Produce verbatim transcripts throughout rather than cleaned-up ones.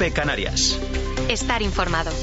COPE Canarias. Estar informado.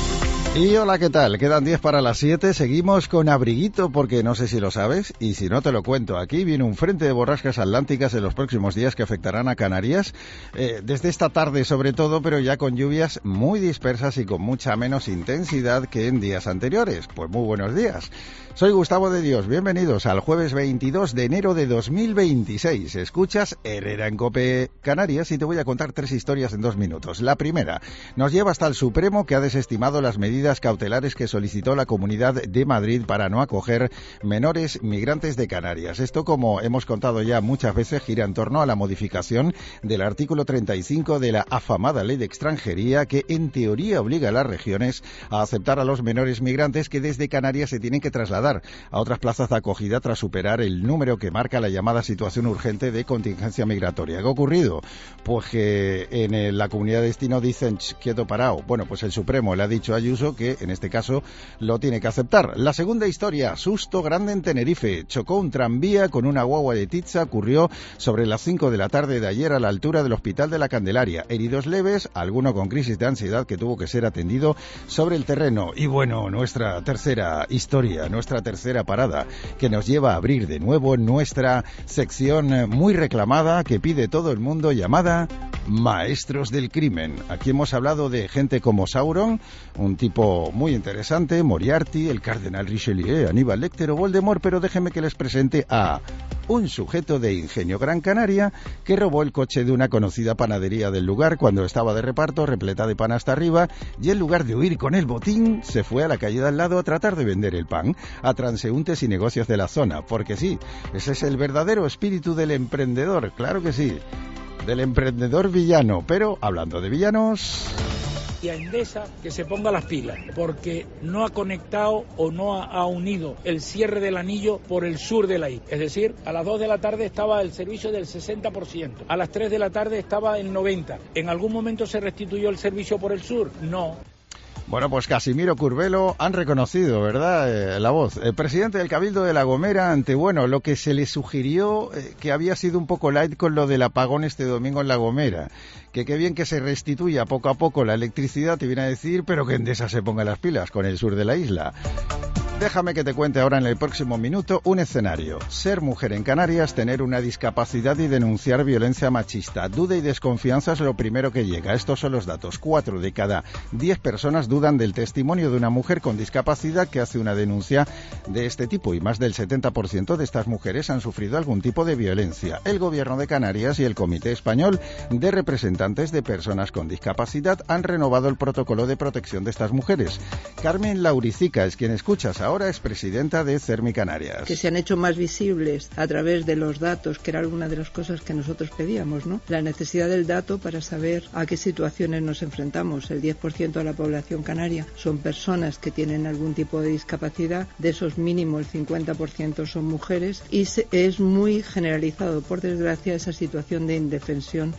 Y hola, ¿qué tal? Quedan diez para las siete, seguimos con abriguito porque no sé si lo sabes y si no te lo cuento. Aquí viene un frente de borrascas atlánticas en los próximos días que afectarán a Canarias, eh, desde esta tarde sobre todo, pero ya con lluvias muy dispersas y con mucha menos intensidad que en días anteriores. Pues muy buenos días. Soy Gustavo de Dios, bienvenidos al jueves veintidós de enero de dos mil veintiséis. Escuchas Herrera en COPE Canarias y te voy a contar tres historias en dos minutos. La primera nos lleva hasta el Supremo, que ha desestimado las medidas cautelares que solicitó la Comunidad de Madrid para no acoger menores migrantes de Canarias. Esto, como hemos contado ya muchas veces, gira en torno a la modificación del artículo treinta y cinco de la afamada Ley de Extranjería, que en teoría obliga a las regiones a aceptar a los menores migrantes que desde Canarias se tienen que trasladar a otras plazas de acogida tras superar el número que marca la llamada situación urgente de contingencia migratoria. ¿Qué ha ocurrido? Pues que en el, la comunidad de destino dicen quieto parado. Bueno, pues el Supremo le ha dicho a Ayuso que en este caso lo tiene que aceptar. La segunda historia, susto grande en Tenerife. Chocó un tranvía con una guagua de Tizza, ocurrió sobre las cinco de la tarde de ayer a la altura del Hospital de la Candelaria. Heridos leves, alguno con crisis de ansiedad que tuvo que ser atendido sobre el terreno. Y bueno, nuestra tercera historia, nuestra tercera parada, que nos lleva a abrir de nuevo nuestra sección muy reclamada que pide todo el mundo, llamada Maestros del Crimen. Aquí hemos hablado de gente como Sauron, un tipo muy interesante, Moriarty, el cardenal Richelieu, Aníbal Lecter o Voldemort, pero déjenme que les presente a un sujeto de Ingenio Gran Canaria que robó el coche de una conocida panadería del lugar cuando estaba de reparto, repleta de pan hasta arriba, y en lugar de huir con el botín, se fue a la calle de al lado a tratar de vender el pan a transeúntes y negocios de la zona, porque sí, ese es el verdadero espíritu del emprendedor, claro que sí, del emprendedor villano. Pero hablando de villanos, y a Endesa que se ponga las pilas, porque no ha conectado o no ha, ha unido el cierre del anillo por el sur de la isla. Es decir, a las dos de la tarde estaba el servicio del sesenta por ciento, a las tres de la tarde estaba el noventa por ciento. ¿En algún momento se restituyó el servicio por el sur? No. Bueno, pues Casimiro Curbelo han reconocido, ¿verdad?, eh, la voz. El presidente del Cabildo de La Gomera, ante, bueno, lo que se le sugirió, eh, que había sido un poco light con lo del apagón este domingo en La Gomera. Que qué bien que se restituya poco a poco la electricidad, te viene a decir, pero que Endesa se ponga las pilas con el sur de la isla. Déjame que te cuente ahora en el próximo minuto un escenario. Ser mujer en Canarias, tener una discapacidad y denunciar violencia machista. Duda y desconfianza es lo primero que llega. Estos son los datos. Cuatro de cada diez personas dudan del testimonio de una mujer con discapacidad que hace una denuncia de este tipo, y más del setenta por ciento de estas mujeres han sufrido algún tipo de violencia. El Gobierno de Canarias y el Comité Español de Representantes de Personas con Discapacidad han renovado el protocolo de protección de estas mujeres. Carmen Lauricica es quien escuchas ahora. Ahora es presidenta de CERMI Canarias. Que se han hecho más visibles a través de los datos, que era alguna de las cosas que nosotros pedíamos, ¿no? La necesidad del dato para saber a qué situaciones nos enfrentamos. El diez por ciento de la población canaria son personas que tienen algún tipo de discapacidad, de esos mínimo el cincuenta por ciento son mujeres, y es muy generalizado, por desgracia, esa situación de indefensión.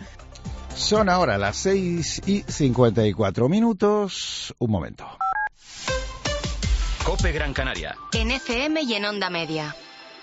Son ahora las seis y cincuenta y cuatro minutos. Un momento. COPE Gran Canaria. En F M y en Onda Media.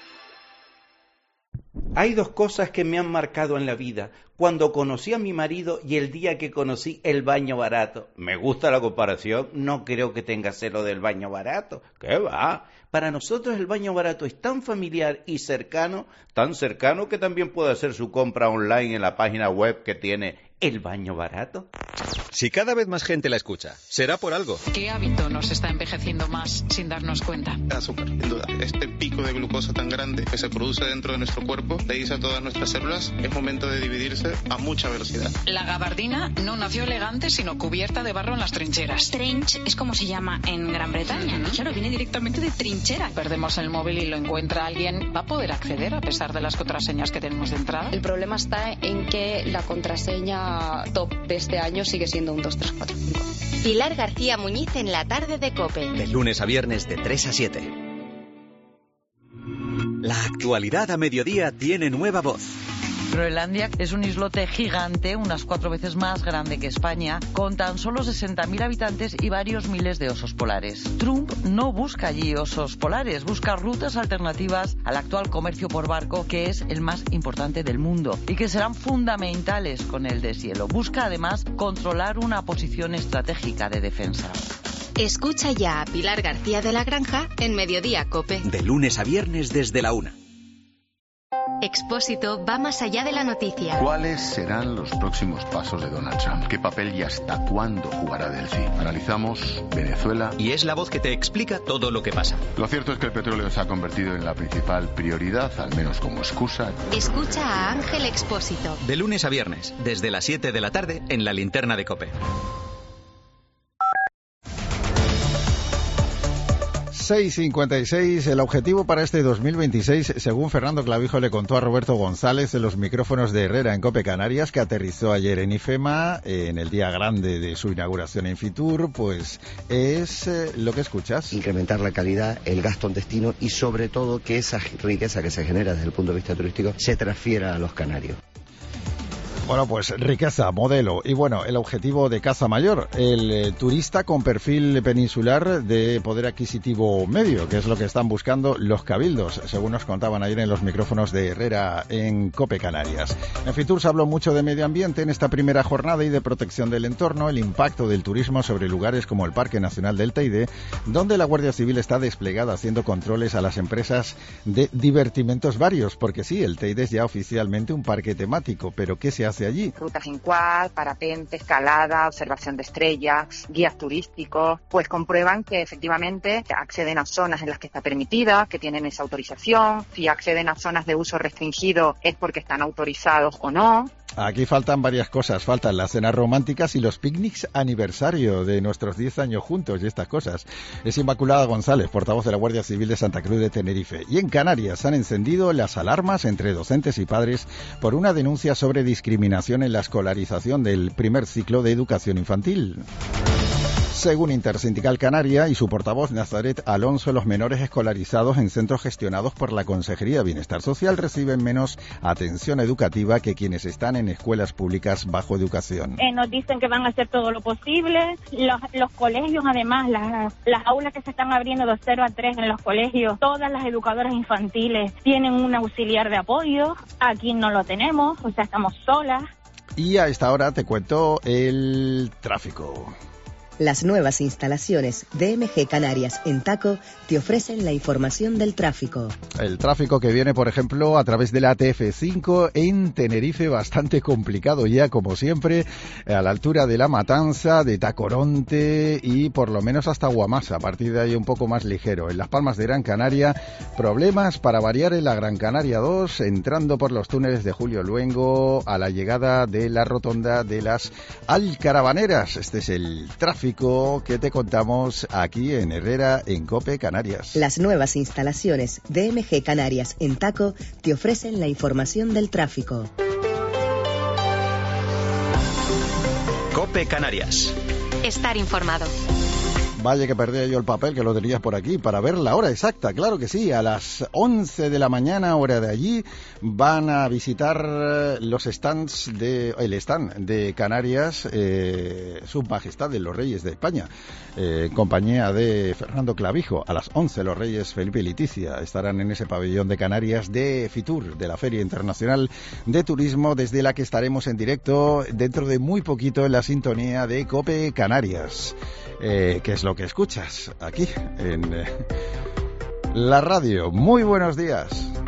Hay dos cosas que me han marcado en la vida. Cuando conocí a mi marido y el día que conocí el baño barato. Me gusta la comparación, no creo que tenga celo del baño barato. ¿Qué va? Para nosotros el baño barato es tan familiar y cercano, tan cercano que también puede hacer su compra online en la página web que tiene El Baño Barato. Si cada vez más gente la escucha, será por algo. ¿Qué hábito nos está envejeciendo más sin darnos cuenta? Azúcar, sin duda. Este pico de glucosa tan grande que se produce dentro de nuestro cuerpo le dice a todas nuestras células, es momento de dividirse a mucha velocidad. La gabardina no nació elegante, sino cubierta de barro en las trincheras. Trench es como se llama en Gran Bretaña, ¿no? Claro, viene directamente de trinchera. Perdemos el móvil y lo encuentra alguien, ¿va a poder acceder a pesar de las contraseñas que tenemos de entrada? El problema está en que la contraseña top de este año sigue siendo un dos tres cuatro cinco. Pilar García Muñiz en la tarde de COPE. De lunes a viernes de tres a siete. La actualidad a mediodía tiene nueva voz. Groenlandia es un islote gigante, unas cuatro veces más grande que España, con tan solo sesenta mil habitantes y varios miles de osos polares. Trump no busca allí osos polares, busca rutas alternativas al actual comercio por barco, que es el más importante del mundo y que serán fundamentales con el deshielo. Busca además controlar una posición estratégica de defensa. Escucha ya a Pilar García de la Granja en Mediodía COPE. De lunes a viernes desde la una. Expósito va más allá de la noticia. ¿Cuáles serán los próximos pasos de Donald Trump? ¿Qué papel y hasta cuándo jugará Delcy? Analizamos Venezuela. Y es la voz que te explica todo lo que pasa. Lo cierto es que el petróleo se ha convertido en la principal prioridad, al menos como excusa. Escucha a Ángel Expósito. De lunes a viernes, desde las siete de la tarde, en la linterna de COPE. seis cincuenta y seis, el objetivo para este dos mil veintiséis, según Fernando Clavijo le contó a Roberto González en los micrófonos de Herrera en COPE Canarias, que aterrizó ayer en IFEMA, en el día grande de su inauguración en Fitur, pues es eh, lo que escuchas. Incrementar la calidad, el gasto en destino y sobre todo que esa riqueza que se genera desde el punto de vista turístico se transfiera a los canarios. Bueno, pues riqueza, modelo y bueno, el objetivo de Caza Mayor, el eh, turista con perfil peninsular de poder adquisitivo medio, que es lo que están buscando los cabildos, según nos contaban ayer en los micrófonos de Herrera en COPE Canarias. En Fitur se habló mucho de medio ambiente en esta primera jornada y de protección del entorno, el impacto del turismo sobre lugares como el Parque Nacional del Teide, donde la Guardia Civil está desplegada haciendo controles a las empresas de divertimentos varios, porque sí, el Teide es ya oficialmente un parque temático, pero ¿qué se hace allí? Rutas en quad, parapente, escalada, observación de estrellas, guías turísticos, pues comprueban que efectivamente acceden a zonas en las que está permitida, que tienen esa autorización. Si acceden a zonas de uso restringido es porque están autorizados o no. Aquí faltan varias cosas, faltan las cenas románticas y los picnics aniversario de nuestros diez años juntos y estas cosas. Es Inmaculada González, portavoz de la Guardia Civil de Santa Cruz de Tenerife. Y en Canarias han encendido las alarmas entre docentes y padres por una denuncia sobre discriminación en la escolarización del primer ciclo de educación infantil. Según Intersindical Canaria y su portavoz Nazaret Alonso, los menores escolarizados en centros gestionados por la Consejería de Bienestar Social reciben menos atención educativa que quienes están en escuelas públicas bajo educación. Eh, nos dicen que van a hacer todo lo posible. Los, los colegios, además, las, las aulas que se están abriendo de cero a tres en los colegios, todas las educadoras infantiles tienen un auxiliar de apoyo. Aquí no lo tenemos, o sea, estamos solas. Y a esta hora te cuento el tráfico. Las nuevas instalaciones de M G Canarias en Taco te ofrecen la información del tráfico. El tráfico que viene, por ejemplo, a través de la T F cinco en Tenerife, bastante complicado ya, como siempre, a la altura de La Matanza, de Tacoronte y por lo menos hasta Guamasa. A partir de ahí un poco más ligero. En Las Palmas de Gran Canaria, problemas para variar en la Gran Canaria dos, entrando por los túneles de Julio Luengo a la llegada de la rotonda de las Alcaravaneras. Este es el tráfico que te contamos aquí en Herrera, en COPE Canarias. Las nuevas instalaciones de M G Canarias en Taco te ofrecen la información del tráfico. COPE Canarias. Estar informado. Vaya que perdía yo el papel, que lo tenías por aquí, para ver la hora exacta. Claro que sí, a las once de la mañana, hora de allí, van a visitar los stands de, el stand de Canarias, eh, Su Majestad de los Reyes de España, eh, en compañía de Fernando Clavijo. A las once los Reyes Felipe y Leticia estarán en ese pabellón de Canarias de Fitur, de la Feria Internacional de Turismo, desde la que estaremos en directo dentro de muy poquito en la sintonía de COPE Canarias. Eh, ¿Qué es lo que escuchas aquí en eh, la radio? Muy buenos días.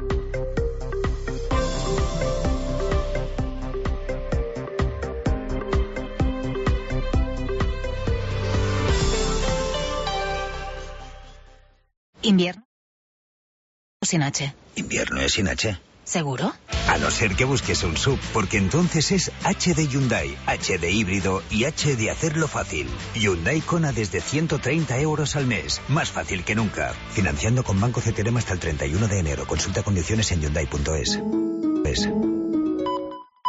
¿Invierno o sin H? Invierno es sin H. ¿Seguro? A no ser que busques un sub, porque entonces es H de Hyundai, H de híbrido y H de hacerlo fácil. Hyundai Kona desde ciento treinta euros al mes. Más fácil que nunca. Financiando con Banco C T R M hasta el treinta y uno de enero. Consulta condiciones en Hyundai punto es. Es.